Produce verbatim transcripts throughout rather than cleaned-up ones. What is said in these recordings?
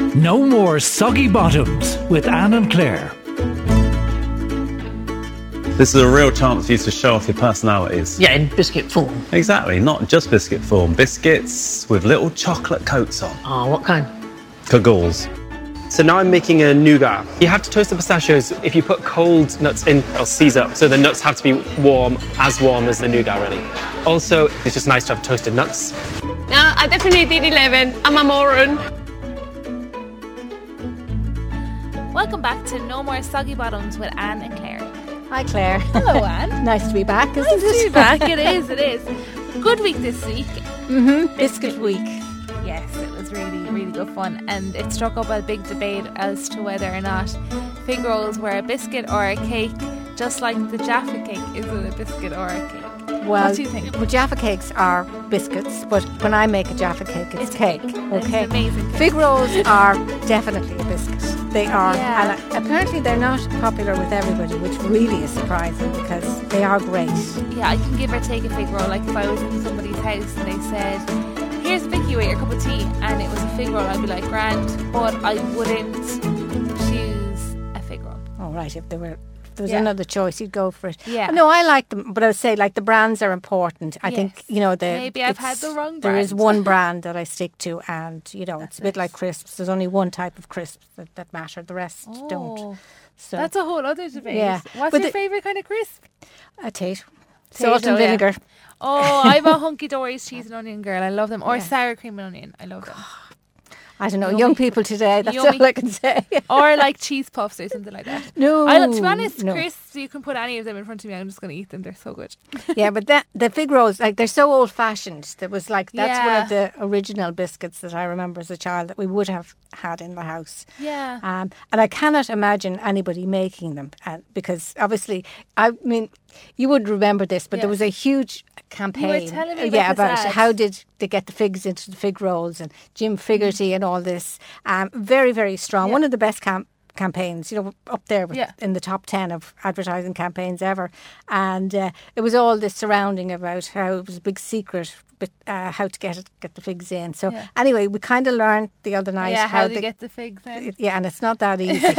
No more soggy bottoms with Anne and Claire. This is a real chance for you to show off your personalities. Yeah, in biscuit form. Exactly, not just biscuit form. Biscuits with little chocolate coats on. Oh, what kind? Kagals. So now I'm making a nougat. You have to toast the pistachios. If you put cold nuts in, it'll seize up. So the nuts have to be warm, as warm as the nougat really. Also, it's just nice to have toasted nuts. No, I definitely did eleven. I'm a moron. Welcome back to No More Soggy Bottoms with Anne and Claire. Hi Claire. Hello Anne. Nice to be back, isn't nice it? to be back, it is, it is. Good week this week. Mm-hmm, biscuit week. Yes, it was really, really good fun, and it struck up a big debate as to whether or not fig rolls were a biscuit or a cake, just like the Jaffa cake. Is it a biscuit or a cake? Well, what do you think? Well, Jaffa cakes are biscuits, but when I make a Jaffa cake, it's, it's cake. cake. Okay, it's amazing. Fig rolls are definitely a biscuit. They are, yeah. and apparently they're not popular with everybody, which really is surprising because they are great. Yeah, I can give or take a fig roll. Like if I was in somebody's house and they said, "Here's a Vicky with your cup of tea," and it was a fig roll, I'd be like, grand, but I wouldn't choose a fig roll. Oh, right, if there were if there was Yeah. another choice, you'd go for it. Yeah. No, I like them, but I would say like the brands are important. I Yes. think, you know, the Maybe I've it's- had the wrong There is brand. one brand that I stick to, and, you know, That's it's a bit it. like crisps. There's only one type of crisps that, that matter. The rest Oh, don't. So That's a whole other debate. Yeah. What's But your the- favourite kind of crisp? a Tate. Salt Potato, and yeah. vinegar. Oh, I'm a hunky dory's cheese and onion girl. I love them. Or Yeah. sour cream and onion. I love them. I don't know, Yummy. young people today, that's Yummy. all I can say. Or like cheese puffs or something like that. No. I, to be honest, no. crisps, you can put any of them in front of me. I'm just going to eat them. They're so good. Yeah, but that, the fig rolls, like, they're so old-fashioned. There was like, that's one Yeah. of the original biscuits that I remember as a child that we would have had in the house. Yeah. Um, and I cannot imagine anybody making them uh, because obviously, I mean, you would remember this, but Yeah. there was a huge campaign. telling me uh, about yeah, this about ad. how did they get the figs into the fig rolls and Jim Figerty and all this. Um, very, very strong. Yeah. One of the best camp campaigns, you know, up there with, Yeah. in the top ten of advertising campaigns ever. And uh, it was all this surrounding about how it was a big secret, but uh, how to get it, get the figs in. So Yeah. anyway, we kind of learned the other night yeah, how, how do you the, get the figs in? yeah, and it's not that easy.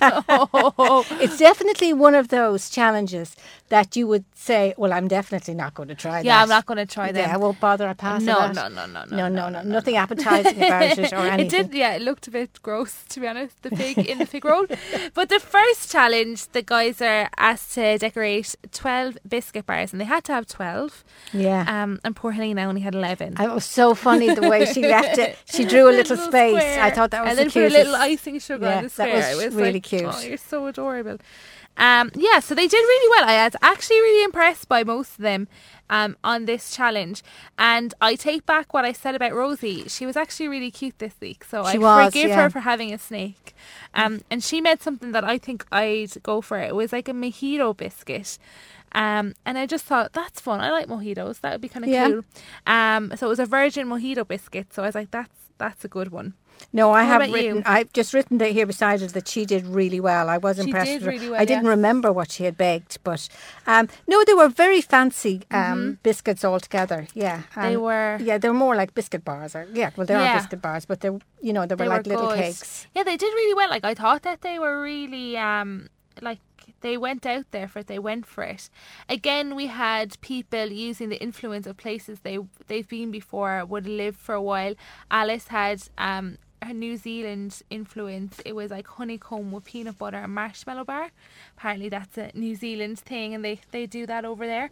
No. It's definitely one of those challenges that you would say, well, I'm definitely not going to try that. Yeah, I'm not going to try them. Yeah, I won't bother. I pass No, it. no, no, no, no, no, no, nothing appetising about it or It anything. did, yeah, it looked a bit gross, to be honest, the fig in the fig roll. But the first challenge, the guys are asked to decorate twelve biscuit bars, and they had to have twelve. Yeah. Um, and poor Helena only had eleven. And it was so funny the way she left it. She drew a little, space. square. I thought that was and the then put cutest. a little icing sugar Yeah, on the that square. was It was really like, cute. Oh, you're so adorable. Um, yeah, so they did really well. I was actually really impressed by most of them um, on this challenge. And I take back what I said about Rosie. She was actually really cute this week. So She I was, forgive yeah. her for having a snake. Um, and she made something that I think I'd go for. It was like a mojito biscuit. Um, and I just thought, that's fun. I like mojitos. That would be kind of Yeah. cool. Um, so it was a virgin mojito biscuit. So I was like, that's that's a good one. No, I What have about written. you? I've just written that here beside it that she did really well. I was She impressed did with her. really well, I didn't yeah. remember what she had baked, but um, no, they were very fancy um, biscuits altogether. Yeah, Mm-hmm. They And, were- Yeah, they were more like biscuit bars. Or, yeah, well, they Yeah. are biscuit bars, but they, you know, they were They like little good. cakes. Yeah, they did really well. Like I thought that they were really um like they went out there for it. They went for it. Again, we had people using the influence of places they they've been before, would live for a while. Alice had um her New Zealand influence. It was like honeycomb with peanut butter and marshmallow bar. Apparently that's a New Zealand thing, and they they do that over there.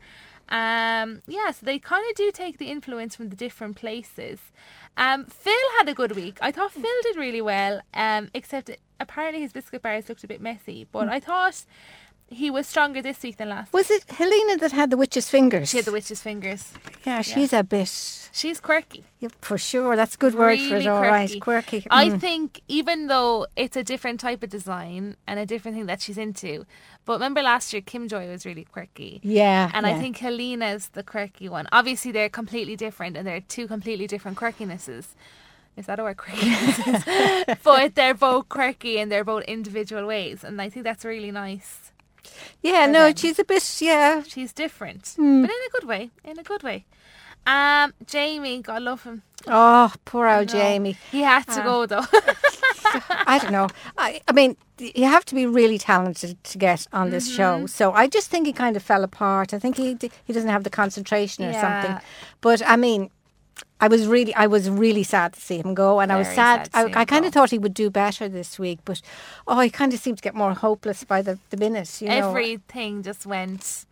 Um, yeah, so they kind of do take the influence from the different places. Um, Phil had a good week. I thought Phil did really well, um, except apparently his biscuit bars looked a bit messy. But I thought he was stronger this week than last. Was it Helena that had the witch's fingers? She had the witch's fingers. Yeah, she's a bit. She's quirky. Yeah, for sure. That's a good word for it. Really All right, quirky. quirky. I Mm. think even though it's a different type of design and a different thing that she's into, but remember last year Kim Joy was really quirky. Yeah, And yeah. I think Helena's the quirky one. Obviously they're completely different and they're two completely different quirkinesses. Is that a word, quirkinesses? But they're both quirky in their both individual ways, and I think that's really nice. Yeah, for no, them. she's a bit. Yeah, She's different, Hmm. but in a good way. In a good way. Um, Jamie, God love him. oh, poor old No. Jamie. He had to Ah. go though. I don't know. I, I mean, you have to be really talented to get on this mm-hmm. show. So I just think he kind of fell apart. I think he he doesn't have the concentration or yeah. something. But I mean, I was really I was really sad to see him go, and Very I was sad. sad I, I kind of thought he would do better this week, but oh, he kind of seemed to get more hopeless by the, the minute. You know, everything just went.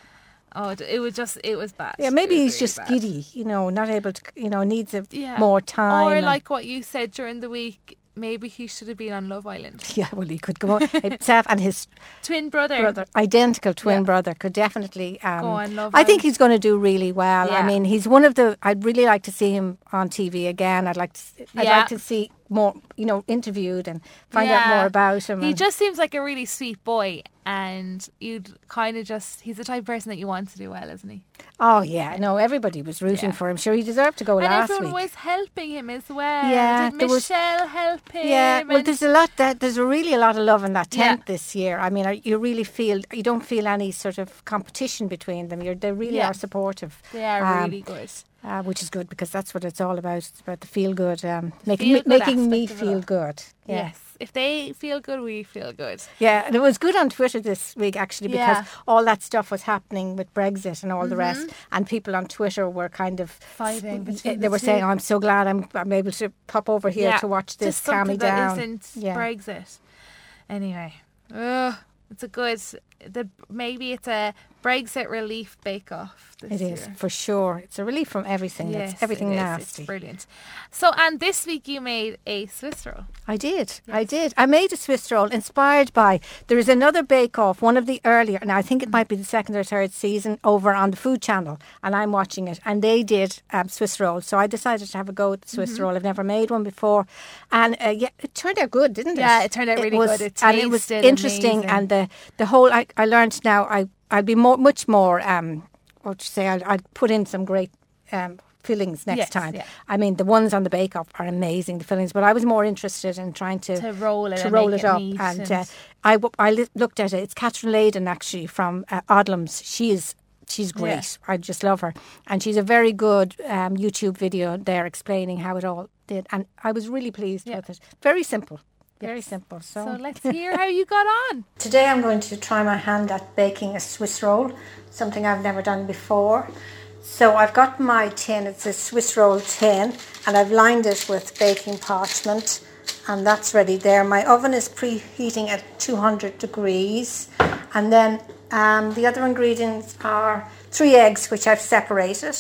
Oh, it was just, it was bad. Yeah, maybe he's really just bad. giddy, you know, not able to, you know, needs a, yeah. more time. Or like what you said during the week, maybe he should have been on Love Island. Yeah, well, he could go on himself and his twin brother, brother identical twin yeah. brother, could definitely um, go on Love I Island. think he's going to do really well. Yeah. I mean, he's one of the. I'd really like to see him on T V again. I'd like to. I'd yeah. like to see more, you know, interviewed and find yeah. out more about him. He just seems like a really sweet boy, and you'd kind of just. He's the type of person that you want to do well, isn't he? Oh yeah, no, everybody was rooting yeah. for him. Sure, he deserved to go and last week. And everyone was helping him as well. Yeah, Did there Michelle was, help him? Yeah, well, there's a lot. That there's really a lot of love in that tent yeah. this year. I mean, you really feel you don't feel any sort of competition between them. You're, they really yeah. are supportive. They are um, really good. Uh, which is good because that's what it's all about. It's about the feel good, um, making feel me, good making me feel good. Yeah. Yes, if they feel good, we feel good. Yeah, and it was good on Twitter this week actually because yeah. all that stuff was happening with Brexit and all mm-hmm. the rest, and people on Twitter were kind of fighting. They the were two. saying, oh, "I'm so glad I'm I'm able to pop over here yeah. to watch this, Just calm me something down." That isn't yeah. Brexit. Anyway, Ugh, it's a good. The maybe it's a Brexit relief bake off. It is year. for sure. It's a relief from everything. Yes, it's everything it is. nasty. It's brilliant. So, and this week you made a Swiss roll. I did. Yes. I did. I made a Swiss roll inspired by. There is another Bake Off, one of the earlier, and I think it might be the second or third season over on the Food Channel, and I'm watching it. And they did um, Swiss rolls, so I decided to have a go at the Swiss mm-hmm. roll. I've never made one before, and uh, yeah, it turned out good, didn't it? Yeah, it turned out really it was, good. It and it was interesting, amazing. and the the whole. I, I learned now. I I'll be more, much more. Um, what you say? I'll, I'll put in some great. Um, fillings next yes, time. Yeah. I mean, the ones on the Bake Off are amazing, the fillings, but I was more interested in trying to, to roll it, to and roll make it, it up. neat And, and uh, I, I li- looked at it. It's Catherine Layden, actually, from uh, Odlums. She is, she's great. Yeah. I just love her. And she's a very good um, YouTube video there explaining how it all did. And I was really pleased yeah. with it. Very simple. Very yes. simple. So. so let's hear how you got on. Today I'm going to try my hand at baking a Swiss roll, something I've never done before. So I've got my tin, it's a Swiss roll tin, and I've lined it with baking parchment, and that's ready there. My oven is preheating at two hundred degrees, and then um, the other ingredients are three eggs, which I've separated,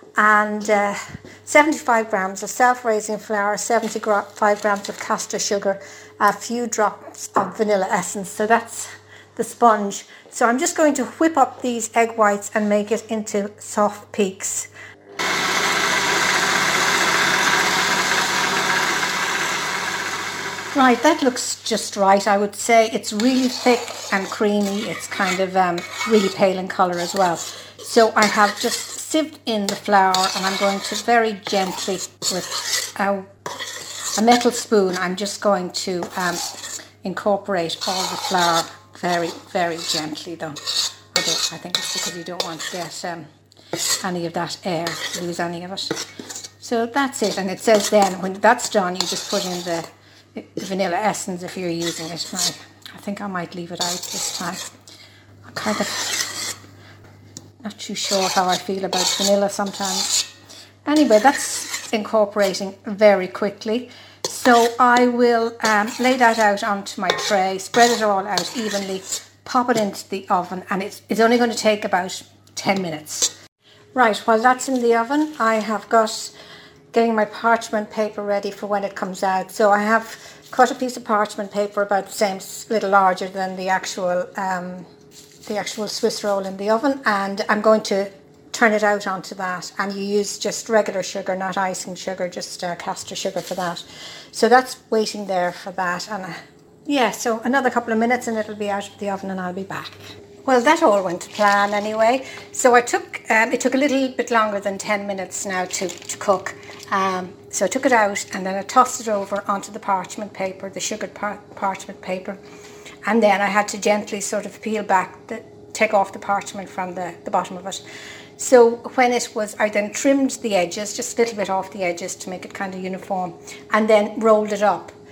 and uh, seventy-five grams of self-raising flour, seventy-five grams of caster sugar, a few drops of vanilla essence. So that's the sponge. So I'm just going to whip up these egg whites and make it into soft peaks. Right, that looks just right. I would say it's really thick and creamy. It's kind of um, really pale in colour as well. So I have just sieved in the flour, and I'm going to very gently with a, a metal spoon, I'm just going to um, incorporate all the flour very, very gently though. I, don't, I think it's because you don't want to get um, any of that air, lose any of it. So that's it, and it says then when that's done you just put in the, the vanilla essence if you're using it. Now, I think I might leave it out this time. I'm kind of not too sure how I feel about vanilla sometimes. Anyway, that's incorporating very quickly. So I will um, lay that out onto my tray, spread it all out evenly, pop it into the oven, and it's, it's only going to take about ten minutes. Right, while that's in the oven, I have got getting my parchment paper ready for when it comes out. So I have cut a piece of parchment paper about the same, little larger than the actual um, the actual Swiss roll in the oven, and I'm going to turn it out onto that, and you use just regular sugar, not icing sugar, just uh, caster sugar for that. So that's waiting there for that, and uh, yeah, so another couple of minutes and it'll be out of the oven and I'll be back. Well, that all went to plan anyway. So I took, um, it took a little bit longer than ten minutes now to, to cook. Um, so I took it out and then I tossed it over onto the parchment paper, the sugared par- parchment paper. And then I had to gently sort of peel back, the, take off the parchment from the, the bottom of it. So when it was, I then trimmed the edges, just a little bit off the edges to make it kind of uniform, and then rolled it up.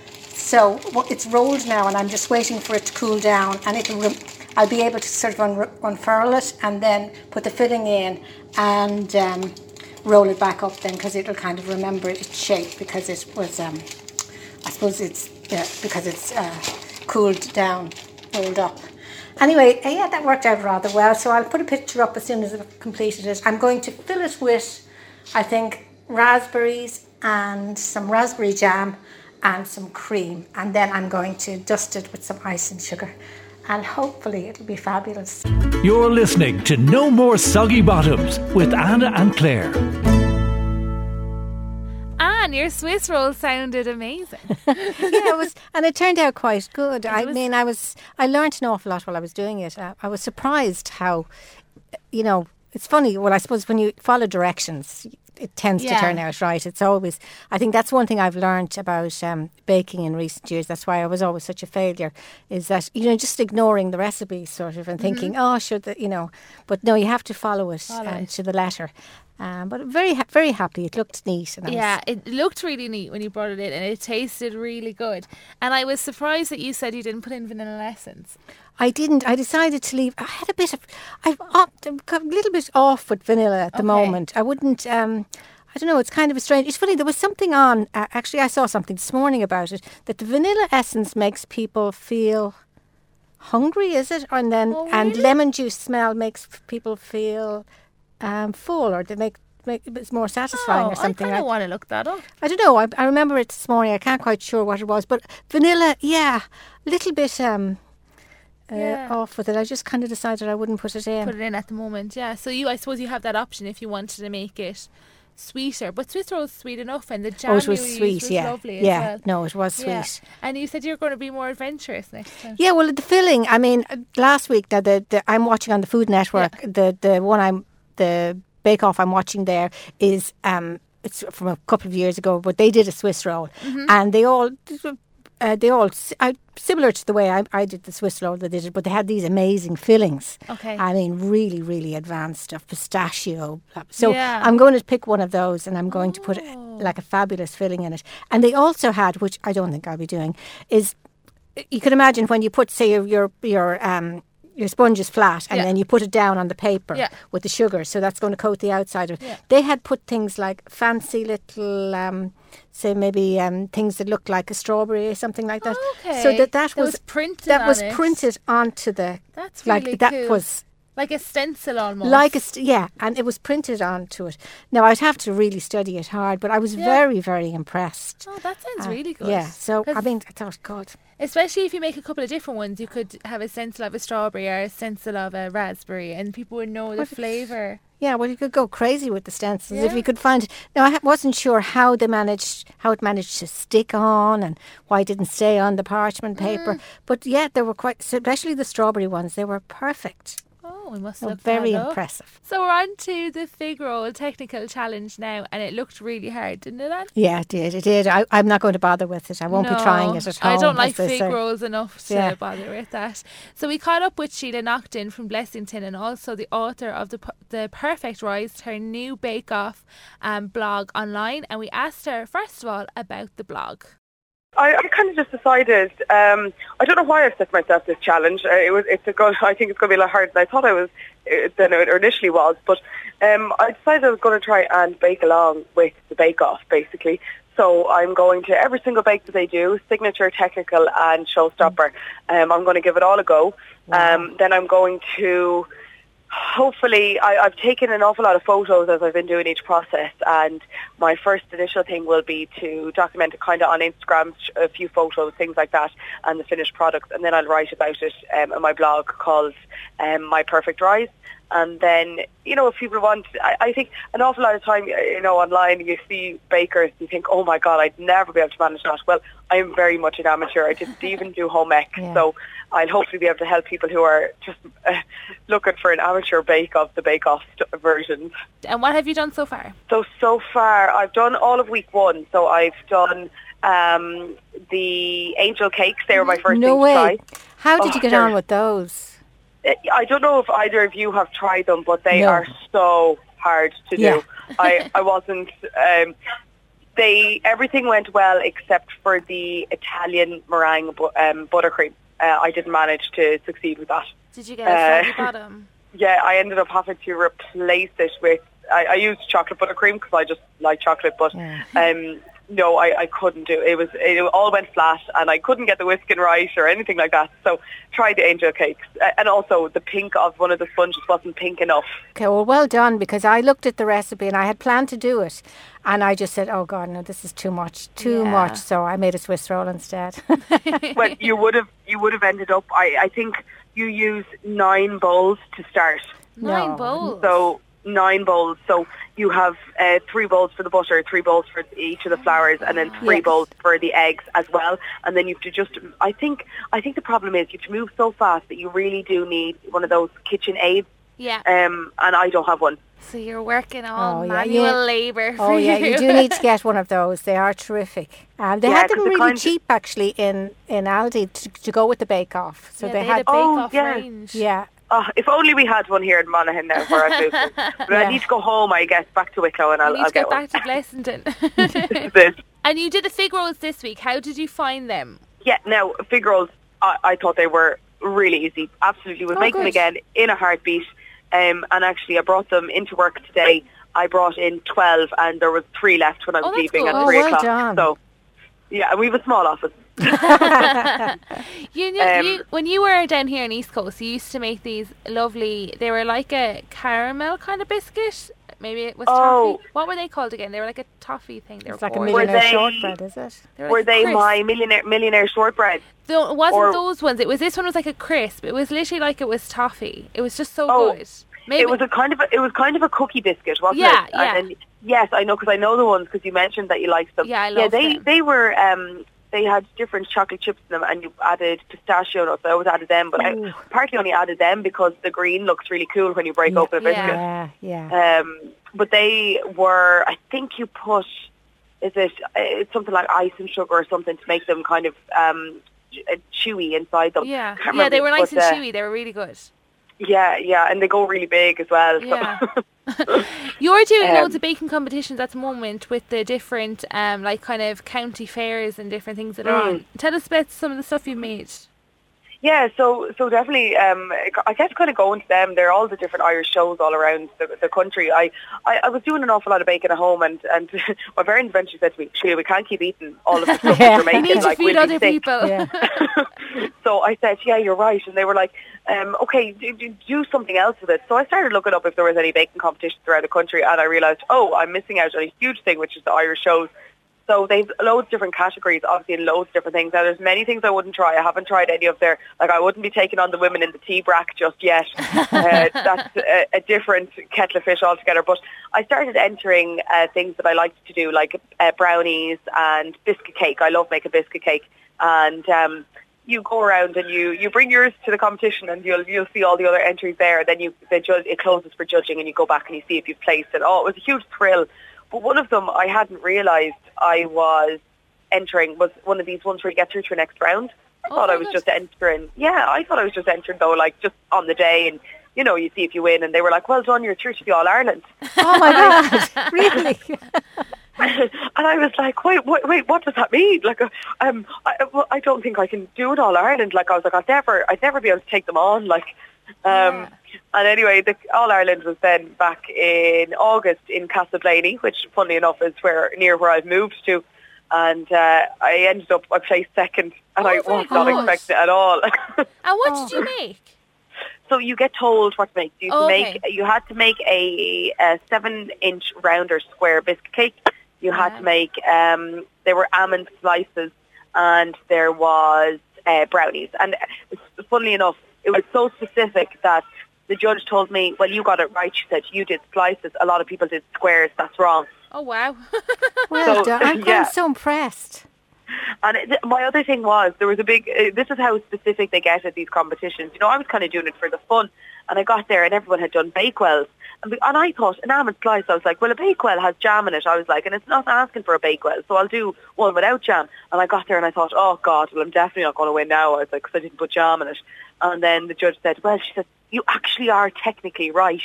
So well, it's rolled now, and I'm just waiting for it to cool down, and it'll. Re- I'll be able to sort of un- unfurl it and then put the filling in and um, roll it back up then, because it'll kind of remember its shape, because it was. Um, I suppose it's yeah, because it's uh, cooled down, rolled up. Anyway, yeah, that worked out rather well. So I'll put a picture up as soon as I've completed it. I'm going to fill it with, I think, raspberries and some raspberry jam and some cream. And then I'm going to dust it with some ice and sugar. And hopefully it'll be fabulous. You're listening to No More Soggy Bottoms with Anna and Claire. Anne, your Swiss roll sounded amazing. Yeah, it was, and it turned out quite good. I was- mean, I was, I learned an awful lot while I was doing it. I, I was surprised how, you know, it's funny. Well, I suppose when you follow directions, it tends Yeah. to turn out right. It's always, I think that's one thing I've learned about um, baking in recent years. That's why I was always such a failure, is that, you know, just ignoring the recipe sort of and thinking, oh, sure, that, you know, but no, you have to follow it, Follow um, it. to the letter. Um, but very, ha- very happy. It looked neat. And I was- Yeah, it looked really neat when you brought it in, and it tasted really good. And I was surprised that you said you didn't put in vanilla essence. I didn't. I decided to leave. I had a bit of. I've opt, I'm a little bit off with vanilla at the Okay. moment. I wouldn't. Um, I don't know. It's kind of a strange. It's funny. There was something on. Uh, actually, I saw something this morning about it. That the vanilla essence makes people feel hungry. Is it? And then Oh, and really? lemon juice smell makes f- people feel um, full, or they make. Make it's more satisfying Oh, or something. I kind I, of want to look that up. I don't know. I, I remember it this morning. I can't quite sure what it was, but vanilla, yeah, a little bit um, uh, Yeah. off with it. I just kind of decided I wouldn't put it in. Put it in at the moment, yeah. So you, I suppose, you have that option if you wanted to make it sweeter. But Swiss roll's sweet enough, and the jam oh, it was you sweet. used was yeah, lovely as yeah. well. No, it was sweet. Yeah. Yeah. And you said you're going to be more adventurous next time. well, the filling. I mean, uh, last week now the, the I'm watching on the Food Network. The the one I'm the Bake Off I'm watching there is um it's from a couple of years ago, but they did a Swiss roll, Mm-hmm. and they all. Uh, they all si- I, similar to the way I, I did the Swiss roll. They did it, but they had these amazing fillings. Okay. I mean, really, really advanced stuff, pistachio. So Yeah. I'm going to pick one of those, and I'm going to put Oh. like a fabulous filling in it. And they also had, which I don't think I'll be doing, is you can imagine when you put, say, your your your um. Your sponge is flat, and Yeah. then you put it down on the paper Yeah. with the sugar, so that's going to coat the outside of it. Yeah. They had put things like fancy little, um, say maybe um, things that looked like a strawberry or something like that. Okay. So that that That was, was printed That on was it. printed onto the. That's like really that cool. was Like a stencil almost. like a st- yeah, and it was printed onto it. Now I'd have to really study it hard, but I was Yeah. very very impressed. Oh, that sounds Uh, really good. Yeah, so I 'Cause mean, I thought, God, especially if you make a couple of different ones, you could have a stencil of a strawberry or a stencil of a raspberry, and people would know the What- flavour. yeah, well, you could go crazy with the stencils if Yeah. you could find. Now I ha- wasn't sure how they managed, how it managed to stick on, and why it didn't stay on the parchment paper. Mm. But yeah, they were quite, especially the strawberry ones. They were perfect. Oh, we must They were look very that up. impressive. So we're on to the fig roll technical challenge now, and it looked really hard, didn't it, Anne? Yeah, it did. It did. I, I'm not going to bother with it. I won't be trying it at home. I don't like as they fig say. rolls enough to Yeah. bother with that. So we caught up with Sheila Naughton from Blessington, and also the author of the P- the Perfect Rise, her new Bake Off um, blog online, and we asked her first of all about the blog. I, I kind of just decided. Um, I don't know why I set myself this challenge. Uh, it was. It's a go. I think it's going to be a lot harder than I thought I was uh, than it initially was. But um, I decided I was going to try and bake along with the Bake Off, basically. So I'm going to every single bake that they do, signature, technical, and showstopper. Um, I'm going to give it all a go. Um, then I'm going to. Hopefully, I, I've taken an awful lot of photos as I've been doing each process, and my first initial thing will be to document it kind of on Instagram, a few photos, things like that, and the finished products, and then I'll write about it um, in my blog called um, My Perfect Rise. And then, you know, if people want, I, I think an awful lot of time, you know, online you see bakers, you think, oh my God, I'd never be able to manage that. Well, I'm very much an amateur. I didn't even do home ec. Yeah. So I'll hopefully be able to help people who are just uh, looking for an amateur bake of the Bake Off st- versions. And what have you done so far? So, so far, I've done all of week one. So I've done um, the angel cakes. They were my first No thing way. to try. How did Oh, you get they're- on with those? I don't know if either of you have tried them, but they No. are so hard to do. Yeah. I, I wasn't... Um, they everything went well except for the Italian meringue bu- um, buttercream. Uh, I didn't manage to succeed with that. Did you get a soggy Uh, bottom? Yeah, I ended up having to replace it with. I, I used chocolate buttercream because I just like chocolate, but Yeah. um, no, I, I couldn't do it. It was it all went flat, and I couldn't get the whisking right or anything like that. So tried the angel cakes, uh, and also the pink of one of the sponges wasn't pink enough. Okay, well, well done, because I looked at the recipe and I had planned to do it, and I just said, oh God, no, this is too much, too Yeah. much. So I made a Swiss roll instead. Well, you would have you would have ended up. I, I think you use nine bowls to start. Nine No. bowls. So nine bowls. So you have uh, three bowls for the butter, three bowls for each of the flours, and then three Yes. bowls for the eggs as well. And then you have to just. I think. I think the problem is you have to move so fast that you really do need one of those kitchen aids. Yeah. Um, and I don't have one. So you're working all Oh, yeah, manual yeah. labour for Oh yeah, you. you do need to get one of those. They are terrific. Um, they Yeah, had 'cause them the really kind of- cheap actually in, in Aldi to, to go with the bake off. So Yeah, they they had, had a bake Oh, off yeah. range. yeah. Oh, if only we had one here in Monaghan now where I moved. But Yeah. I need to go home, I guess, back to Wicklow, and You I'll, need I'll to get get back to Blessington. one. This. And you did the fig rolls this week. How did you find them? Yeah, now, fig rolls, I, I thought they were really easy. Absolutely. Would Oh, make them good. again in a heartbeat. Um, and actually, I brought them into work today. I brought in twelve, and there was three left when I was Oh, that's leaving good. at Oh, three well o'clock. done. So, yeah, we have a small office. You knew, Um, you when you were down here in East Coast, you used to make these lovely. They were like a caramel kind of biscuit. Maybe it was Oh. toffee. What were they called again? They were like a toffee thing. They It's were like a gorgeous. Were millionaire they- shortbread, is it? They were, Were like they crisp. my millionaire millionaire shortbread? No, it wasn't or- those ones. It was this one was like a crisp. It was literally like it was toffee. It was just so Oh, good. Maybe It was a kind of a, it was kind of a cookie biscuit, wasn't Yeah, it? yeah. And then, yes, I know because I know the ones because you mentioned that you liked them. Yeah, I Yeah, loved they them. they were um they had different chocolate chips in them, and you added pistachio nuts. I always added them, but I partly only added them because the green looks really cool when you break Yeah. open a biscuit. Yeah, yeah. Um, but they were, I think you put, is it it's something like ice and sugar or something to make them kind of um ch- uh, chewy inside them. yeah, Can't yeah. They remember, were nice but, and uh, chewy. They were really good. Yeah, yeah, and they go really big as well. So. Yeah. You're doing Um, loads of baking competitions at the moment with the different, um, like kind of county fairs and different things that are Mm. on. Tell us about some of the stuff you've made. Yeah, so so definitely, um, I guess kind of going to them. They're all the different Irish shows all around the, the country. I, I, I was doing an awful lot of baking at home, and, and my parents eventually said to me, "Sheila, we can't keep eating all of the stuff Yeah. that you're You making. need to like, feed we'll be other sick." people. Yeah. So I said, "Yeah, you're right," and they were like, um, "Okay, do, do, do something else with it." So I started looking up if there was any baking competitions around the country, and I realised, oh, I'm missing out on a huge thing, which is the Irish shows. So they've loads of different categories, obviously, and loads of different things. Now, there's many things I wouldn't try. I haven't tried any of their, like, I wouldn't be taking on the women in the tea brack just yet. uh, that's a, a different kettle of fish altogether. But I started entering uh, things that I liked to do, like uh, brownies and biscuit cake. I love making biscuit cake. And um, you go around and you, you bring yours to the competition, and you'll you'll see all the other entries there. Then you the judge, it closes for judging, and you go back and you see if you've placed it. Oh, it was a huge thrill. But one of them I hadn't realised I was entering was one of these ones where you get through to the next round. I Oh, thought I very was good. just entering. Yeah, I thought I was just entering though, like just on the day, and you know, you see if you win. And they were like, "Well done, you're through to the All Ireland." Oh my God, really? And I was like, wait, wait, wait, what does that mean? Like, uh, um, I, well, I don't think I can do it All Ireland. Like, I was like, I'd never, I'd never be able to take them on. Like, um, Yeah. and anyway, the All Ireland was then back in August in Castleblaney, which, funnily enough, is where near where I've moved to. And uh, I ended up, I placed second, and Oh, I very was not good. expecting it at all. And what did you make? So you get told what to make. You Oh, make. okay. You had to make a, a seven-inch rounder square biscuit cake. You had Yeah. to make. Um, there were almond slices, and there was uh, brownies. And uh, funnily enough, it was so specific that the judge told me, "Well, you got it right." She said, "You did slices. A lot of people did squares. That's wrong." Oh wow! Well So, done. I'm, yeah. I'm so impressed. And it, my other thing was, there was a big, uh, this is how specific they get at these competitions. You know, I was kind of doing it for the fun, and I got there and everyone had done Bakewells. And, be- and I thought, an almond slice, I was like, well, a Bakewell has jam in it. I was like, and it's not asking for a Bakewell, so I'll do one without jam. And I got there and I thought, oh God, well, I'm definitely not going to win now. I was like, because I didn't put jam in it. And then the judge said, well, she said, you actually are technically right.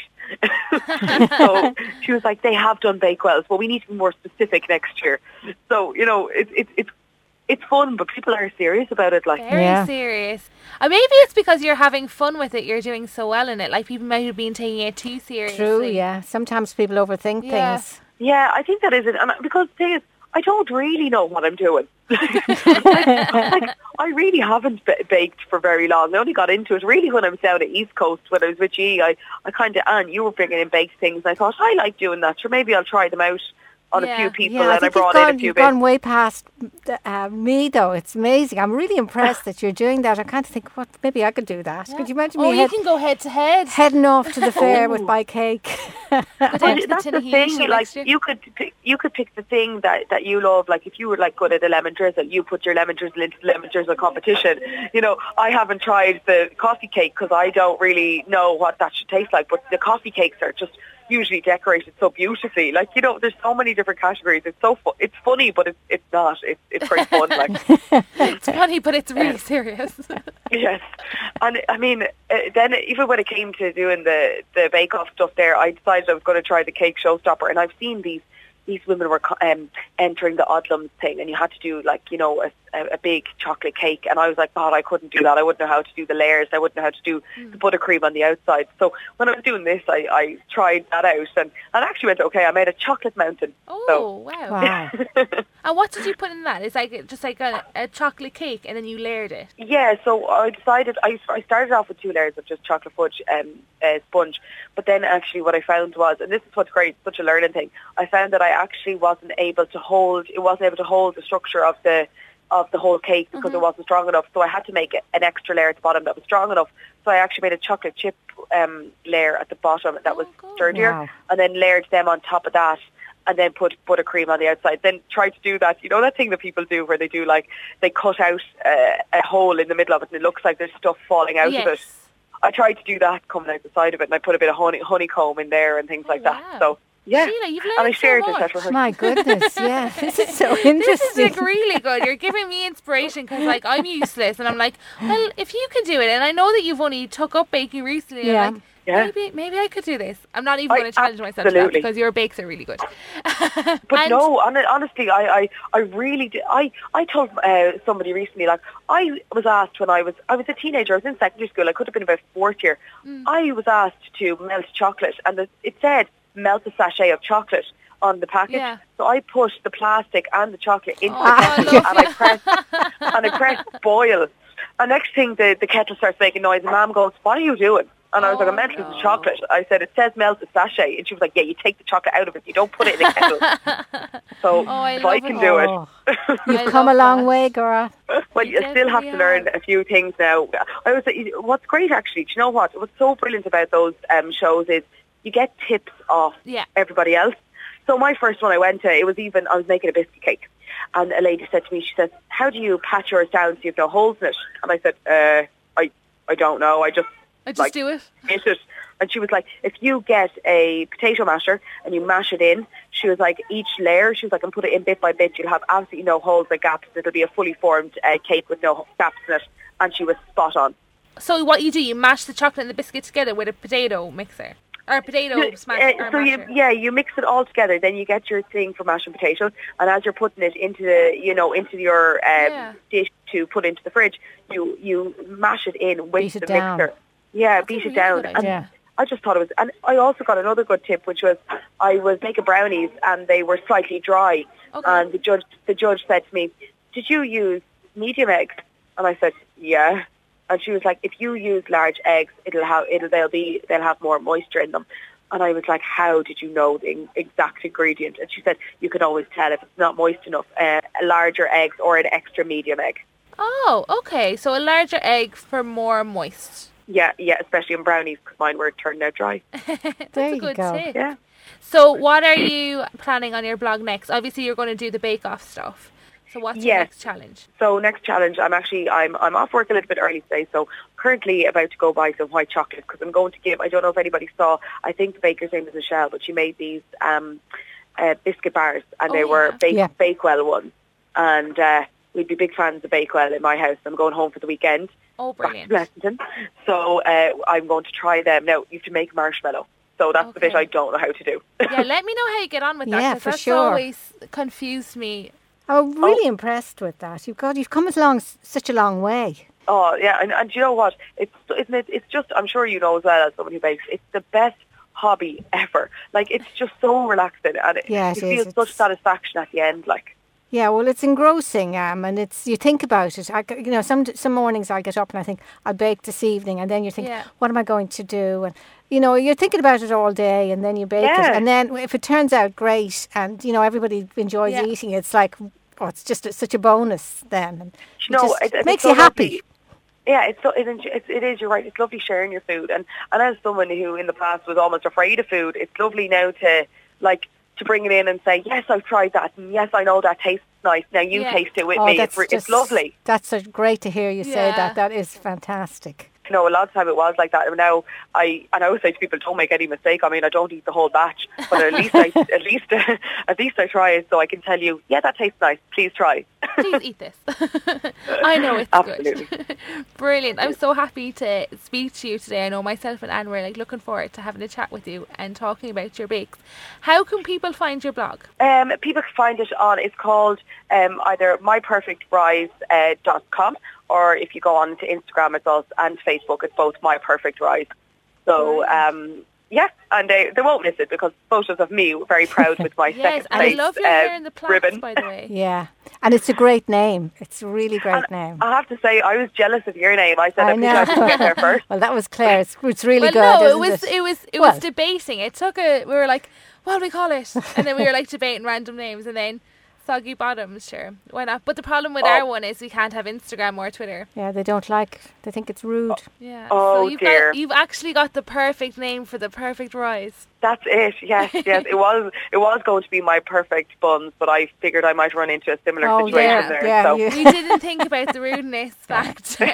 So she was like, they have done Bakewells, but we need to be more specific next year. So, you know, it's it's it's it's fun, but people are serious about it. Like Very Yeah. serious. And maybe it's because you're having fun with it, you're doing so well in it. Like, people might have been taking it too seriously. True, yeah. Sometimes people overthink Yeah. things. yeah, I think that is it. And I- because the thing is, I don't really know what I'm doing. like, I really haven't b- baked for very long. I only got into it really when I was down at East Coast, when I was with G. I, I kind of, and you were bringing in baked things, and I thought, I like doing that. Sure, maybe I'll try them out on Yeah. a few people, Yeah, I and I think brought you've gone, in a few you've bits. gone way past uh, me, though. It's amazing. I'm really impressed that you're doing that. I kind of think, what? Maybe I could do that. Could you imagine Oh, me you head, can go head to head. heading off to the fair with my cake? Go Well, down to the that's tin the of heat thing. next Like year. you could, pick, you could pick the thing that, that you love. Like if you were like good at a lemon drizzle, you put your lemon drizzle into the lemon drizzle competition. You know, I haven't tried the coffee cake because I don't really know what that should taste like. But the coffee cakes are just usually decorated so beautifully. Like, you know, there's so many different categories. It's so fu- it's funny, but it's it's not. It's it's very fun. Like. It's funny, but it's really serious. Yes, and I mean, uh, then even when it came to doing the the Bake Off stuff, there, I decided I was going to try the cake showstopper, and I've seen these these women were co- um, entering the Odlums thing, and you had to do like you know a, a, a big chocolate cake, and I was like, God, I couldn't do that. I wouldn't know how to do the layers. I wouldn't know how to do Mm. the buttercream on the outside. So when I was doing this, I, I tried that out, and and actually went okay. I made a chocolate mountain. Oh, wow. Wow. And what did you put in that? It's like just like a, a chocolate cake, and then you layered it. Yeah, so I decided, I, I started off with two layers of just chocolate fudge um, uh, sponge, but then actually what I found was, and this is what's great, such a learning thing, I found that I actually wasn't able to hold, it wasn't able to hold the structure of the of the whole cake because Mm-hmm. it wasn't strong enough, so I had to make an extra layer at the bottom that was strong enough, so I actually made a chocolate chip um, layer at the bottom that was cool. sturdier, Wow. and then layered them on top of that, and then put buttercream on the outside. Then try to do that, you know that thing that people do where they do like, they cut out uh, a hole in the middle of it and it looks like there's stuff falling out of it. Yes. I tried to do that coming out the side of it, and I put a bit of honey, honeycomb in there and things like wow. that. So, yeah. Sheila, you've and learned I so shared this much. at rehearsal. My goodness, yeah. This is so This interesting. is like really good. You're giving me inspiration because like I'm useless, and I'm like, well, if you can do it, and I know that you've only took up baking recently, Yeah. I'm like, Yeah. maybe maybe I could do this. I'm not even I- going to challenge myself to that absolutely. because your bakes are really good. But And- no, hon- honestly, I, I, I really did. I, I told uh, somebody recently, like, I was asked when I was, I was a teenager, I was in secondary school, I could have been about fourth year. Mm. I was asked to melt chocolate, and the, it said, melt a sachet of chocolate on the package. Yeah. So I put the plastic and the chocolate into Oh, the I kettle, love and I pressed, and I pressed boil. And next thing, the, the kettle starts making noise, and Mum goes, what are you doing? And I was Oh, like, I'm melting no. the chocolate. I said, it says melt the sachet. And she was like, yeah, you take the chocolate out of it. You don't put it in a kettle. So Oh, I if I love can it. do Oh, it. you've I come a love long that. way, girl. Well, You you still have definitely to learn have. a few things now. I was, what's great, actually, do you know what? What's so brilliant about those um, shows is you get tips off Yeah. everybody else. So my first one I went to, it was even, I was making a biscuit cake. And a lady said to me, she says, how do you pat yours down so you have no holes in it? And I said, uh, I, I don't know. I just, I just like, do it. hit it. And she was like, if you get a potato masher and you mash it in, she was like, each layer, she was like, and put it in bit by bit, you'll have absolutely no holes or gaps. It'll be a fully formed uh, cake with no gaps in it. And she was spot on. So what you do, you mash the chocolate and the biscuit together with a potato mixer. Or a potato Uh, smash. or so you, masher. yeah, you mix it all together. Then you get your thing for mashing potatoes, and as you're putting it into the, you know, into your um, Yeah. dish to put into the fridge, you you mash it in with Beat it the down. mixer. Yeah, That's a beat it really down. good And idea. I just thought it was, and I also got another good tip, which was I was making brownies and they were slightly dry, Okay. and the judge the judge said to me, "Did you use medium eggs?" And I said, "Yeah." And she was like, "If you use large eggs, it'll have it'll they'll be they'll have more moisture in them." And I was like, how did you know the in- exact ingredient? And she said, you can always tell if it's not moist enough, uh, larger eggs or an extra medium egg. Oh, okay. So a larger egg for more moist. Yeah, yeah, especially in brownies because mine were turning out dry. That's There a you good go. tip. Yeah. So what are you planning on your blog next? Obviously you're going to do the bake-off stuff. So what's your Yes. next challenge? So next challenge, I'm actually, I'm I'm off work a little bit early today, so currently about to go buy some white chocolate because I'm going to give, I don't know if anybody saw, I think the baker's name is Michelle, but she made these um, uh, biscuit bars and Oh, they were yeah. bake, Yeah. Bakewell ones. And uh, we'd be big fans of Bakewell in my house. I'm going home for the weekend. Oh, brilliant. Back to Blessington. So uh, I'm going to try them. Now, you have to make marshmallow. So that's the Okay. bit I don't know how to do. Yeah, let me know how you get on with that. Yeah, 'cause for that's sure. always confused me. I'm really impressed with that. You've got, you've come along s- such a long way. Oh, yeah, and, and you know what? It's isn't it? It's just, I'm sure you know as well as someone who bakes, it's the best hobby ever. Like, it's just so relaxing, and it, Yeah, it you is. feel such It's- satisfaction at the end. Like, Yeah, well, it's engrossing, um, and it's you think about it. I, g- you know, some some mornings I get up and I think I'll bake this evening, and then you're thinking, Yeah. what am I going to do? And you know, you're thinking about it all day, and then you bake Yeah. it, and then if it turns out great, and you know everybody enjoys Yeah. eating, it's like, oh, it's just a, such a bonus then. And it No, just it- it's makes so you happy. lovely. Yeah, it's so, it, it's, it is, you're right, it's lovely sharing your food. And, and as someone who in the past was almost afraid of food, it's lovely now to, like, to bring it in and say, yes, I've tried that, and yes, I know that tastes nice. Now you Yeah. taste it with Oh, me. that's It's, re- just it's lovely. That's so great to hear you say Yeah. that. That is fantastic. You know, a lot of time it was like that. And now I, and I always say to people, don't make any mistake. I mean, I don't eat the whole batch, but at least I, at least, at least I try it, so I can tell you, yeah, that tastes nice. Please try. Please eat this. I know it's Absolutely. good. Brilliant. I'm so happy to speak to you today. I know myself and Anne were like looking forward to having a chat with you and talking about your bakes. How can people find your blog? Um, people can find it on, it's called um, either my perfect rise dot com, or if you go on to Instagram it's also, and Facebook, it's both My Perfect Rise. So, um, yeah, and they, they won't miss it because photos of me were very proud with my Yes, second and I place love your uh, hair in the plaits, ribbon. by the way. Yeah, and it's a great name. It's a really great And name. I have to say, I was jealous of your name. I said, I, I think know. I should get there first. Well, that was Claire. It's, it's really Well, good. no, it isn't was it? it was it Well. was debating. It took a. We were like, what do we call it? And then we were like debating random names, and then Soggy Bottoms. Sure, why not? But the problem with Oh. our one is we can't have Instagram or Twitter. Yeah, they don't like. They think it's rude. Yeah. Oh, so you've dear. got you've actually got the perfect name for the perfect rise. That's it. Yes, yes. It was it was going to be My Perfect Buns, but I figured I might run into a similar Oh, situation yeah, there. yeah, so. you- We didn't think about the rudeness factor.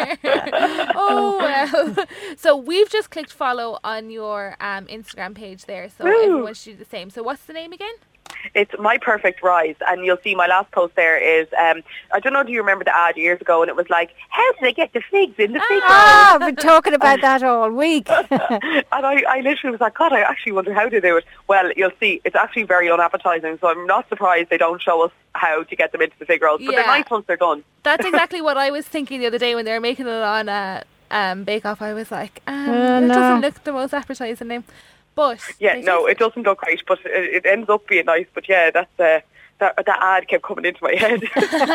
Oh well. So we've just clicked follow on your um, Instagram page there, so Woo. everyone should do the same. So what's the name again? It's My Perfect Rise, and you'll see my last post there is, um, I don't know, do you remember the ad years ago, and it was like, how did they get the figs in the fig Ah, I've been talking about that all week. And I, I literally was like, God, I actually wonder how to do it. Well, you'll see, it's actually very unappetising, so I'm not surprised they don't show us how to get them into the fig rolls, but Yeah. they're nice once they're done. That's exactly what I was thinking the other day when they were making it on uh, um, Bake Off. I was like, um, Uh, it no. doesn't look the most appetising name. But Yeah, they no, taste it doesn't look great, but it, it ends up being nice. But yeah, that's uh, that that ad kept coming into my head.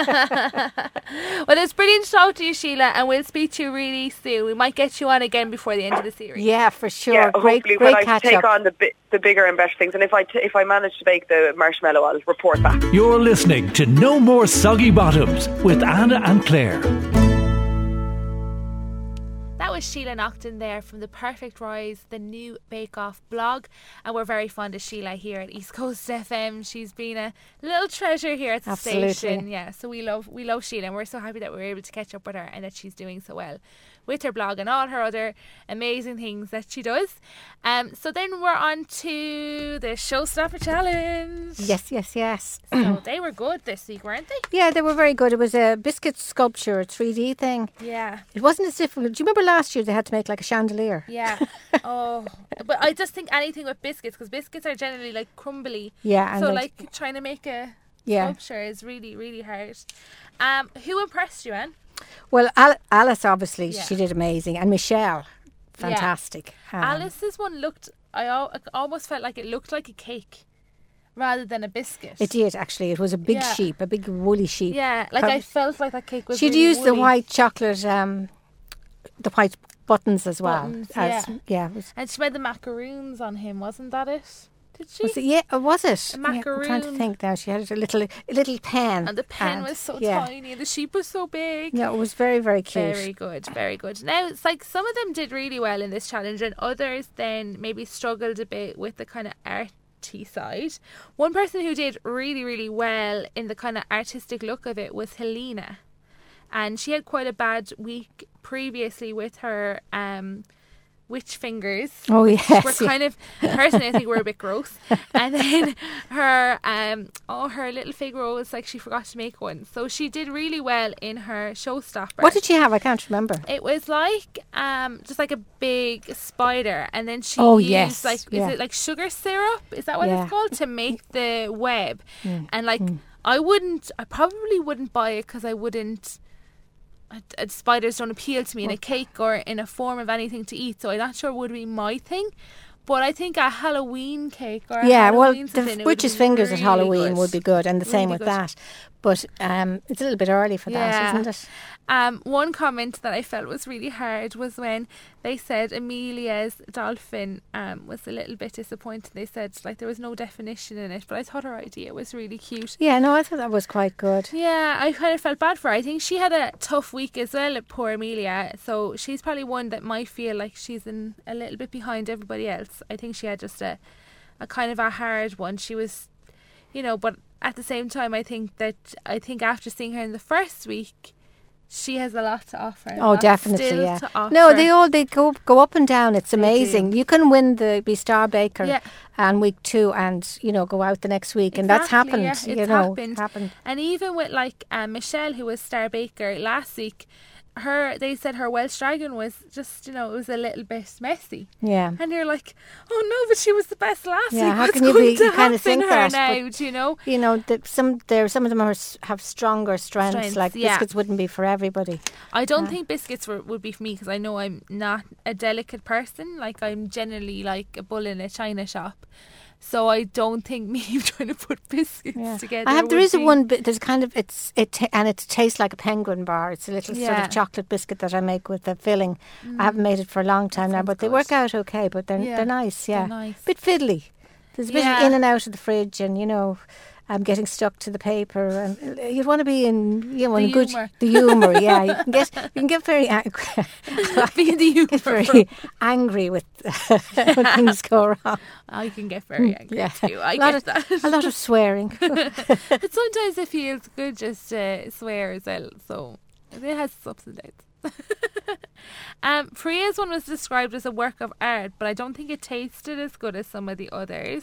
Well, it's brilliant to talk to you, Sheila, and we'll speak to you really soon. We might get you on again before the end of the series. Yeah, for sure. yeah, great, hopefully great when I catch take up. on the bi- the bigger and better things, and if I t- if I manage to bake the marshmallow, I'll report back. You're listening to No More Soggy Bottoms with Anna and Claire. That was Sheila Naughton there from The Perfect Rise, the new Bake Off blog. And we're very fond of Sheila here at East Coast F M. She's been a little treasure here at the Absolutely. station. Yeah, so we love we love Sheila, and we're so happy that we were able to catch up with her and that she's doing so well with her blog and all her other amazing things that she does. Um, so then we're on to the Showstopper Challenge. Yes, yes, yes. So they were good this week, weren't they? Yeah, they were very good. It was a biscuit sculpture, a three D thing. Yeah. It wasn't as difficult. Do you remember last year they had to make like a chandelier? Yeah. Oh, but I just think anything with biscuits, because biscuits are generally like crumbly. Yeah, and So then- like trying to make a Yeah. sculpture is really, really hard. Um, who impressed you, Anne? Well, Al- Alice obviously Yeah. she did amazing, and Michelle, fantastic. Um, Alice's one looked. I al- I almost felt like it looked like a cake, rather than a biscuit. It did actually. It was a big Yeah. sheep, a big woolly sheep. Yeah, like Prob- I felt like that cake was. She'd really used the woolly. white chocolate, um, the white buttons as well. Buttons, as, yeah. yeah. It was, And she made the macaroons on him, wasn't that it? Did she? was it, yeah, uh, was it? A Yeah, I'm trying to macaroon. think now. She had a little, a little pen, And the pen and- was so yeah. tiny, and the sheep was so big. Yeah, it was very, very cute. Very good, very good. Now, it's like some of them did really well in this challenge, and others then maybe struggled a bit with the kind of arty side. One person who did really, really well in the kind of artistic look of it was Helena, and she had quite a bad week previously with her um witch fingers. Oh, yes. We're kind of, personally, I think we're a bit gross. And then her, um, oh, her little fig rose, like she forgot to make one. So she did really well in her showstopper. What did she have? I can't remember. It was like, um, just like a big spider. And then she Oh, used, yes. like, Yeah. is it like sugar syrup? Is that what Yeah. it's called? To make the web. Mm. And like, Mm. I wouldn't, I probably wouldn't buy it because I wouldn't, I, I, spiders don't appeal to me in a cake or in a form of anything to eat, so I'm not sure it would be my thing. But I think a Halloween cake or a Yeah, well, Halloween the something, it witch's would be fingers really at Halloween good. would be good, and the same Really with good. that. But um, it's a little bit early for that, Yeah. isn't it? Um, one comment that I felt was really hard was when they said Amelia's dolphin um, was a little bit disappointing. They said like there was no definition in it, but I thought her idea was really cute. Yeah, no, I thought that was quite good. Yeah, I kind of felt bad for her. I think she had a tough week as well, poor Amelia. So she's probably one that might feel like she's in a little bit behind everybody else. I think she had just a, a kind of a hard one. She was, you know, but at the same time, I think that I think after seeing her in the first week, she has a lot to offer. Oh, Lots definitely, still yeah. to offer. No, they all they go go up and down. It's amazing. do. You can win the be Star Baker Yeah. and week two, and you know go out the next week, and that's Exactly, happened. yeah, you it's know, happened. happened. And even with like um, Michelle, who was Star Baker last week, her they said her Welsh Dragon was just, you know, it was a little bit messy. Yeah. And you're like, oh no, but she was the best last Yeah, week. how What's can you going be- to you kinda happen think her that, now? but- Do you know? You know, the, some there some of them are, s- have stronger strengths. Strengths, like yeah. biscuits wouldn't be for everybody. I don't Yeah. think biscuits were, would be for me because I know I'm not a delicate person. Like I'm generally like a bull in a china shop. So I don't think me trying to put biscuits Yeah. together. I have. There would is a be- one bit. There's kind of it's it ta- and it tastes like a penguin bar. It's a little sort Yeah. of chocolate biscuit that I make with the filling. I haven't made it for a long time now, sounds but they good. work out okay. But they're Yeah, they're nice. they're Yeah, nice. bit fiddly. There's a bit Yeah. of in and out of the fridge, and you know, I'm getting stuck to the paper. And you'd want to be in you know in The a good humour. the humour. Yeah, you can get you can get very angry. Be in the humour. Get very angry with when things go wrong. I can get very angry Yeah. too. I a lot get of, that. a lot of swearing. But sometimes it feels good just to swear as well. So it has its ups and downs. um, Priya's one was described as a work of art, but I don't think it tasted as good as some of the others.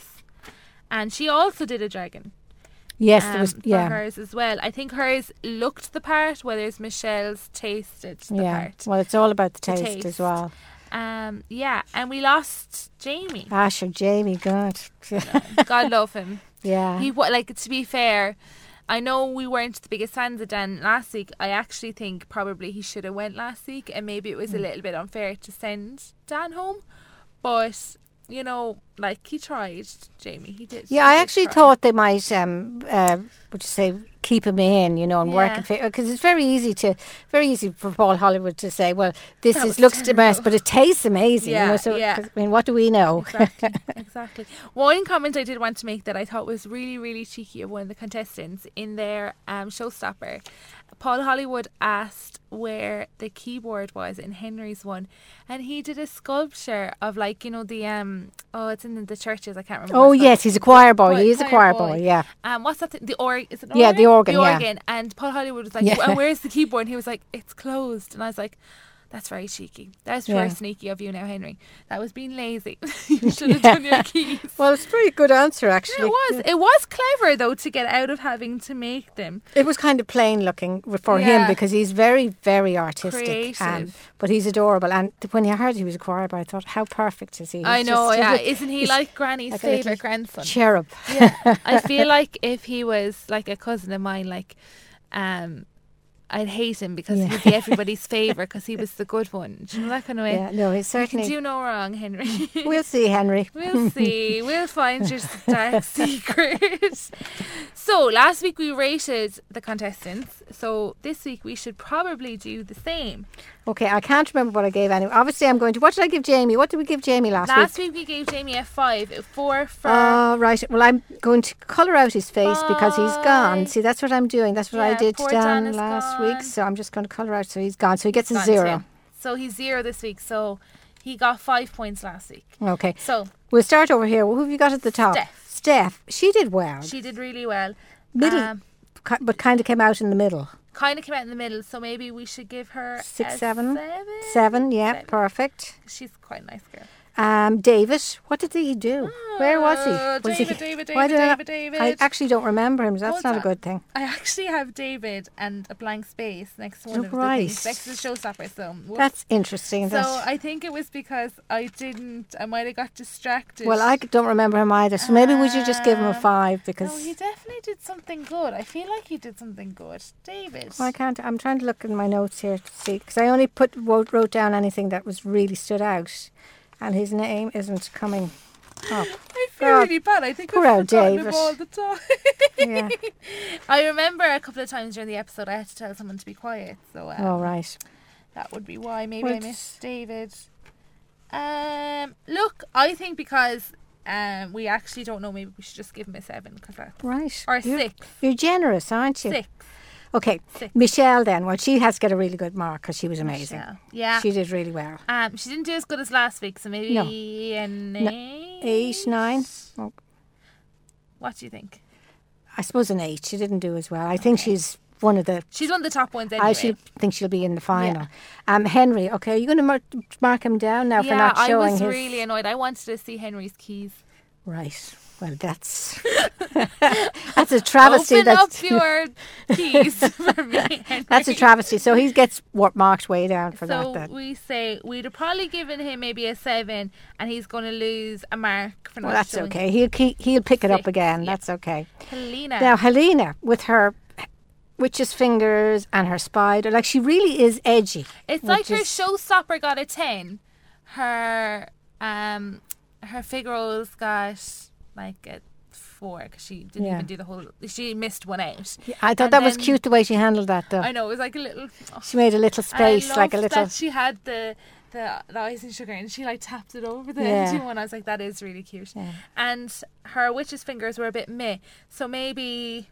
And she also did a dragon. Yes, um, there was. for Yeah, hers as well. I think hers looked the part, whereas Michelle's tasted the yeah. part. Well, it's all about the The taste, taste. as well. Um, yeah, and we lost Jamie. Asher, Jamie, God. God love him. Yeah. He wa- like to be fair, I know we weren't the biggest fans of Dan last week. I actually think probably he should have went last week, and maybe it was Mm. a little bit unfair to send Dan home. But you know, like he tried, Jamie. He did. Yeah, he I did actually try. thought they might, um, uh, would you say, keep him in, you know, and work Yeah. in because it's very easy to, very easy for Paul Hollywood to say, well, this That is was looks the best, terrible. but it tastes amazing. you Yeah, know, so, yeah. 'cause, I mean, what do we know? Exactly, exactly. One comment I did want to make that I thought was really, really cheeky of one of the contestants in their um, showstopper. Paul Hollywood asked where the keyboard was in Henry's one, and he did a sculpture of like, you know, the um oh it's in the churches, I can't remember. Oh what's yes, that- he's a choir boy. Choir- He is a choir boy. Yeah. Um, what's that? Thing? The org? Is it an Yeah, organ? the organ, The yeah. organ. And Paul Hollywood was like, Yeah. "And where's the keyboard?" And he was like, "It's closed." And I was like, "That's very cheeky. That's very Yeah. sneaky of you now, Henry. That was being lazy. You should have Yeah. done your keys." Well, it's a pretty good answer, actually. It was. It was clever though to get out of having to make them. It was kind of plain looking for Yeah. him because he's very, very artistic. Um, Creative. but he's adorable. And when you heard he was a choir boy, I thought, how perfect is he? I He's know. just- Yeah, he's a- isn't he he's like Granny's like a little favorite grandson? cherub. Yeah, I feel like if he was like a cousin of mine, like, um, I'd hate him because Yeah. he'd be everybody's favourite because he was the good one. Do you know that kind of way? Yeah, no, he's You can certainly. do no wrong, Henry. We'll see, Henry. We'll see. We'll find your dark secret. So last week we rated the contestants. So this week we should probably do the same. Okay, I can't remember what I gave anyway. Obviously, I'm going to. What did I give Jamie? What did we give Jamie last, Last week? week we gave Jamie a five, a four for. Oh, right. Well, I'm going to colour out his face because he's gone. Bye. See, that's what I'm doing. That's what I Yeah, did to poor Dan Dan is last gone. week. So I'm just going to colour out so he's gone. So he gets a gone zero. too. So he's zero this week. So he got five points last week. Okay. So We'll start over here. Who have you got at the top? Steph. Steph. She did well. she did really well. Middle, Um, ki- but kind of came out in the middle. kind of came out in the middle, so maybe we should give her Six, a seven. seven. Seven, yeah, Seven. perfect. She's quite a nice girl. Um, David, what did he do? Where was he? Oh, Was David, he David, why David, did I, David, David. I actually don't remember him. That's Hold not on. a good thing. I actually have David and a blank space next to one Oh, of the right. things, next to the showstopper. So whoops. That's interesting. So That's, I think it was because I didn't. I might have got distracted. well, I don't remember him either. So maybe we should just give him a Um, five because No, he definitely did something good. I feel like he did something good, David. Well, I can't. I'm trying to look in my notes here to see because I only put wrote, wrote down anything that was really stood out, and his name isn't coming up. I feel God. really bad. I think Poor I've old forgotten him David. all the time. Yeah. I remember a couple of times during the episode I had to tell someone to be quiet. So um, Oh right. that would be why. Maybe Well, I missed David. Um, look, I think because um we actually don't know, maybe we should just give him a seven because that's Right. or You're- six. You're generous, aren't you? Six. Okay. Six. Michelle then. Well, she has got a really good mark because she was amazing. Michelle. Yeah. She did really well. Um, she didn't do as good as last week, so maybe No. an No. eight. Eight, nine. Oh, What do you think? I suppose an eight. She didn't do as well. I think she's one of the. She's one of the top ones anyway. I should think she'll be in the final. Um, Henry. Okay, are you going to mark, mark him down now for yeah, not I showing was his? really annoyed. I wanted to see Henry's keys. Right. Well, that's that's a travesty. Open that's up your keys for me, Henry. that's a travesty. So he gets wa- marked way down for So that. Then. we say we'd have probably given him maybe a seven, and he's going to lose a mark for not Well, that's showing okay. He'll keep, he'll pick it up Six, again. yeah. That's okay. Helena. Now Helena with her witch's fingers and her spider, like she really is edgy. it's which like her is- showstopper got a ten. Her um her figurals got like a four because she didn't Yeah. even do the whole. She missed one out. Yeah, I thought And that was then- cute the way she handled that though. I know it was like a little. Oh, She made a little space, I like a loved little. that she had the the, the icing sugar and she like tapped it over the Yeah. empty one. I was like, that is really cute. Yeah. And her witch's fingers were a bit meh, so maybe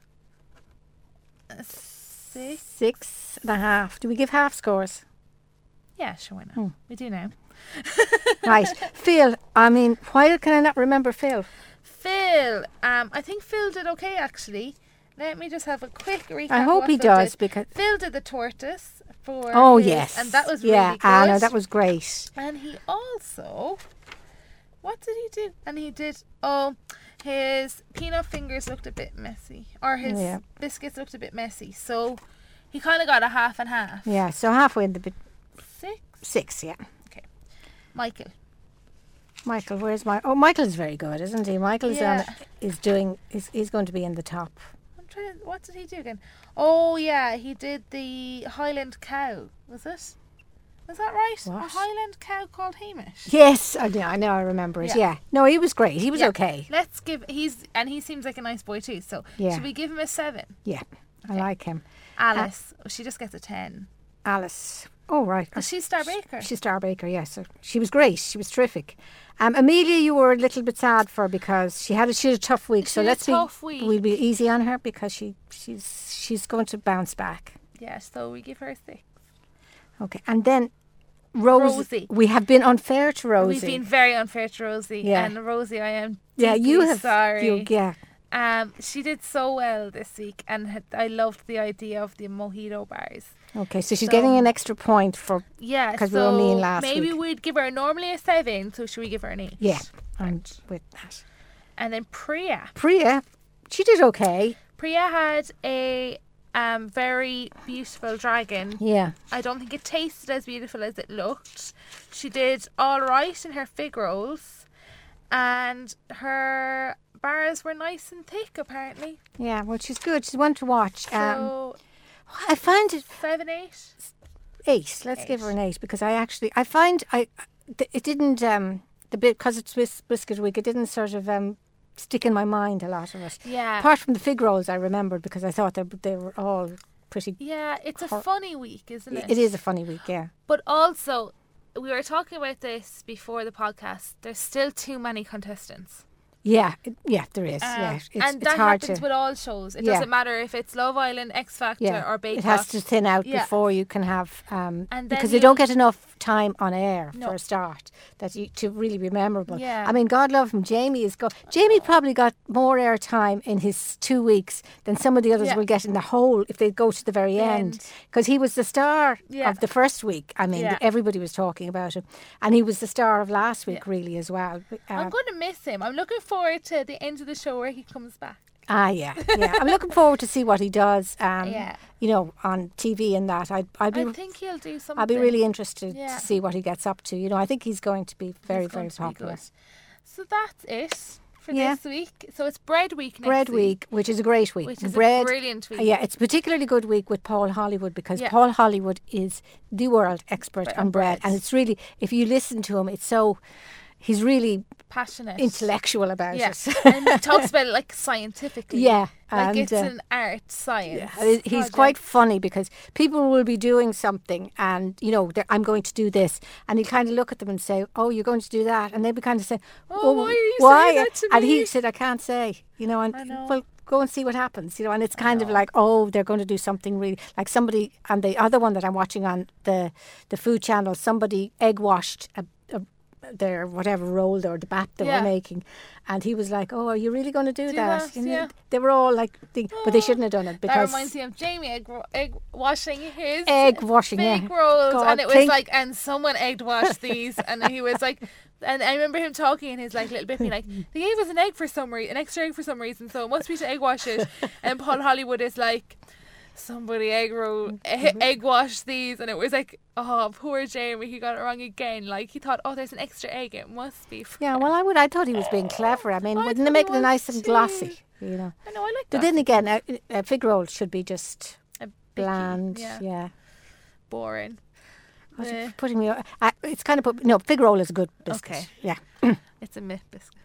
a six. Six and a half. Do we give half scores? Yeah, sure, why not? Hmm. We do now. Right. Phil, I mean, why can I not remember Phil? Phil, um, I think Phil did okay actually. Let me just have a quick recap. I of hope what he Phil does did. because. Phil did the tortoise for. Oh his- yes, and that was yeah. really good. Ah, no, that was great. And he also, what did he do? And he did, oh, his peanut fingers looked a bit messy. Or his Yeah. biscuits looked a bit messy. So he kind of got a half and half. Yeah, so halfway in the bit. Six. Six, yeah. Michael. Michael, where's my? Oh, Michael is very good, isn't he? Michael is Yeah. on. Is doing. Is he's going to be in the top. I'm trying to, what did he do again? Oh, yeah, he did the Highland cow. Was it? Was that right? What? A Highland cow called Hamish. Yes, I know. I know. I remember it. Yeah. Yeah. No, he was great. He was Yeah. okay. Let's give, he's, and he seems like a nice boy too. So Yeah. should we give him a seven? Yeah, I like him. Alice, oh, she just gets a ten. Alice. Oh right. Because she's Star Baker. She's Star Baker, yes. So she was great. She was terrific. Um, Amelia, you were a little bit sad for because she had a she had a tough week. She so had a let's tough be week. we'll be easy on her because she she's she's going to bounce back. Yeah, so we give her a six. Okay, and then Rose, Rosie. we have been unfair to Rosie. We've been very unfair to Rosie. Yeah. And Rosie, I am yeah, you deeply have sorry. You, yeah, Um, she did so well this week, and had, I loved the idea of the mojito bars. okay. So she's So- getting an extra point for Yeah, 'Cause we so were mean last maybe week. we'd give her normally a seven. So should we give her an eight? yeah. I'm with that. And then Priya, Priya, she did okay. Priya had a um very beautiful dragon. Yeah, I don't think it tasted as beautiful as it looked. She did all right in her fig rolls, and her bars were nice and thick. Apparently, yeah. Well, she's good. She's one to watch. Um, so I find it seven, eight. eight. Let's give her an eight because I actually I find I th- it didn't um the bit because it's bis- biscuit week. It didn't sort of um stick in my mind a lot of it. Yeah, Apart from the fig rolls, I remembered because I thought they they were all pretty. yeah. It's a Hor- funny week, isn't it? It is a funny week, yeah. But also, we were talking about this before the podcast. There's still too many contestants. Yeah, it, yeah, there is. Um, yeah, it's, and it's that hard happens to. with all shows. It Yeah. doesn't matter if it's Love Island, X Factor, Yeah, or Bake it has Off. to thin out Yeah. before you can have um And then because they you- don't get enough time on air No. for a start that you, to really be memorable. Yeah. I mean, God love him. Jamie is go. Jamie probably got more airtime in his two weeks than some of the others Yeah. will get in the whole if they go to the very The end, end. because he was the star Yeah. of the first week. I mean, Yeah. everybody was talking about him, and he was the star of last week, Yeah. really as well. I'm Um, going to miss him. I'm looking forward to the end of the show where he comes back. Ah, yeah, yeah. I'm looking forward to see what he does. Um, Yeah. You know, on T V and that. I, I'd be, I think he'll do something. I'd be really interested Yeah. to see what he gets up to. You know, I think he's going to be very, He's going very to be popular. good. So that's it for Yeah. this week. So it's bread week next Bread week. week, which is a great week. Which is a Bread, brilliant week. Yeah, it's a particularly good week with Paul Hollywood because Yeah. Paul Hollywood is the world expert Bread- on bread, bread. and it's really, if you listen to him, it's so, he's really Passionate. intellectual about Yeah. it. And he talks about it like scientifically. Yeah, Like and, it's uh, an art science. Uh, He's project. quite funny because people will be doing something and, you know, they're- I'm going to do this. And he'll kind of look at them and say, oh, you're going to do that. And they'll be kind of saying, Oh, why are you why? saying that to And he me? said, I can't say, you know, and I know. well, go and see what happens, you know. And it's kind of like, oh, they're going to do something really, like somebody, and the other one that I'm watching on the, the food channel, somebody egg washed a, a their whatever roll or the bat they Yeah. were making, and he was like, "Oh, are you really going to do, Do that?" that, You know, yeah. They were all like, think, but they shouldn't have done it That because reminds me of Jamie egg, ro- egg washing his egg washing, fake yeah. rolls, God, and it was think- like, and someone egg washed these, and he was like, and I remember him talking in his like little bit, being like, they gave us an egg for some reason, an extra egg for some reason, so it must be to egg wash it. And Paul Hollywood is like, somebody egg roll, Mm-hmm. e- egg wash these, and it was like, oh, poor Jamie, he got it wrong again. Like he thought, oh, there's an extra egg, it must be. For Yeah, well, I would. I thought he was being clever. I mean, I wouldn't thought it he make it was nice and too. glossy? You know. I know, I like But that. then again, a, a fig roll should be just A bicky, bland. yeah, Yeah. boring. What's Eh. it putting me? o- Uh, it's kind of put, no. Fig roll is a good biscuit. Okay. Yeah. It's a myth biscuit.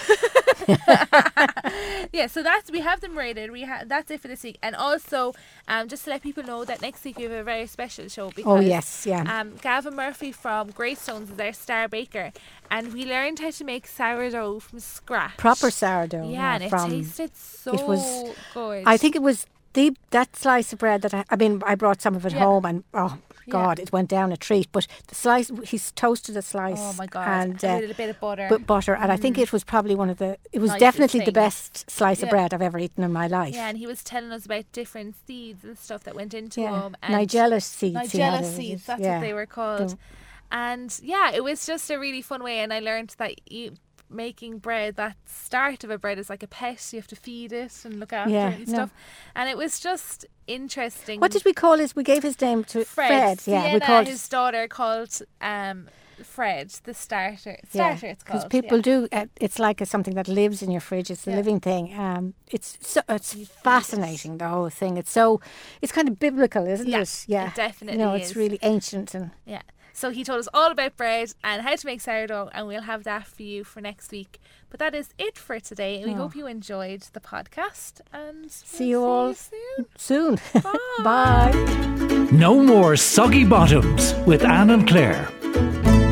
Yeah, so that's we have them rated. We ha- that's it for this week, and also um, just to let people know that next week we have a very special show because Oh yes, yeah. um, Gavin Murphy from Greystones is our star baker, and we learned how to make sourdough from scratch. Proper sourdough. Yeah, and it from, tasted so it was- good. I think it was the that slice of bread that I. I mean, I brought some of it Yeah. home, and oh Yeah. God, it went down a treat. But the slice, he's toasted a slice. Oh my god! And uh, with a bit of butter. but butter, and I think it was probably one of the. It was Nicest definitely the things. best slice Yeah. of bread I've ever eaten in my life. Yeah, and he was telling us about different seeds and stuff that went into Yeah. them. And Nigella seeds. he had Nigella it, seeds, that's yeah. what they were called. The- And yeah, it was just a really fun way, and I learned that you, making bread, that start of a bread is like a pet. You have to feed it and look after Yeah, it and no. stuff. And it was just interesting. What did we call his? We gave his name to Fred? Fred. Yeah, Sienna, we called his daughter called um, Fred the starter. yeah, Starter, it's because called. people yeah. do. Uh, it's like a, something that lives in your fridge. It's a Yeah. living thing. Um, it's so it's fascinating. The whole thing. It's so it's kind of biblical, isn't Yeah, it? Yeah, it definitely You know, it's is. really ancient and. Yeah. So he told us all about bread and how to make sourdough, and we'll have that for you for next week. But that is it for today. We Oh. hope you enjoyed the podcast, and See we'll you all soon. soon. Bye. Bye. No more soggy bottoms with Anne and Claire.